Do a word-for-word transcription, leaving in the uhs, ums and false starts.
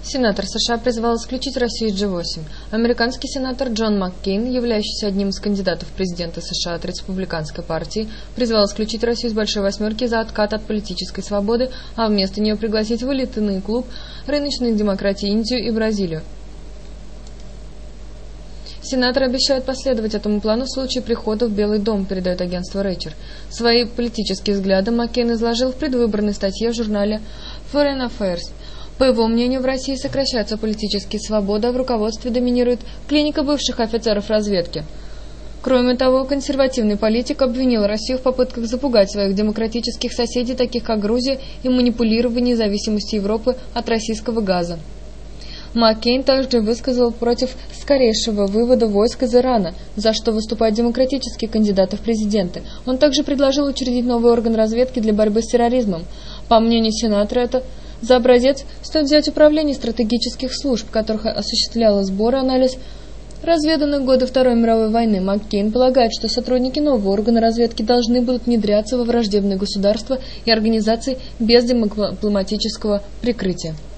Сенатор США призвал исключить Россию из джи восемь. Американский сенатор Джон Маккейн, являющийся одним из кандидатов в президенты США от республиканской партии, призвал исключить Россию из Большой Восьмерки за откат от политической свободы, а вместо нее пригласить в элитный клуб рыночных демократий Индию и Бразилию. Сенатор обещает последовать этому плану в случае прихода в Белый дом, передает агентство Reuters. Свои политические взгляды Маккейн изложил в предвыборной статье в журнале Foreign Affairs. По его мнению, в России сокращаются политические свободы, а в руководстве доминирует клиника бывших офицеров разведки. Кроме того, консервативный политик обвинил Россию в попытках запугать своих демократических соседей, таких как Грузия, и манипулировании независимости Европы от российского газа. Маккейн также высказал против скорейшего вывода войск из Ирана, за что выступают демократические кандидаты в президенты. Он также предложил учредить новый орган разведки для борьбы с терроризмом. По мнению сенатора, это за образец стоит взять управление стратегических служб, которых осуществляло сбор и анализ разведанных годы Второй мировой войны. Маккейн полагает, что сотрудники нового органа разведки должны будут внедряться во враждебные государства и организации без дипломатического прикрытия.